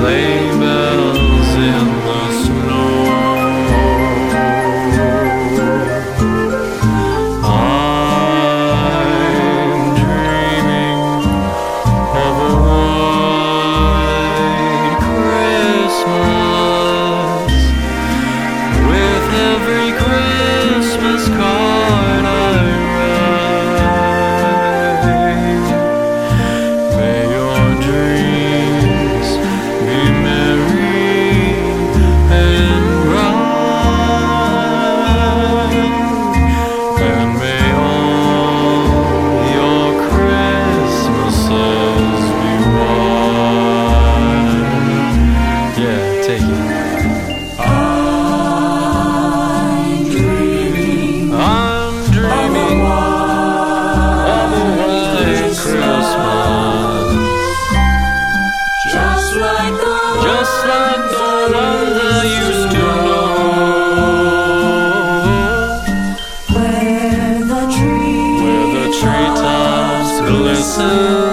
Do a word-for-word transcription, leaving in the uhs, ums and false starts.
sleigh bells in the snow. I'm dreaming of a white Christmas, with every Christmas card I write. May your dreams be merry and bright, and may all your Christmases be white. Yeah, take it. I'm dreaming I'm dreaming of a of a white Christmas, just like the just like the ones I used to know, where the trees where the treetops glisten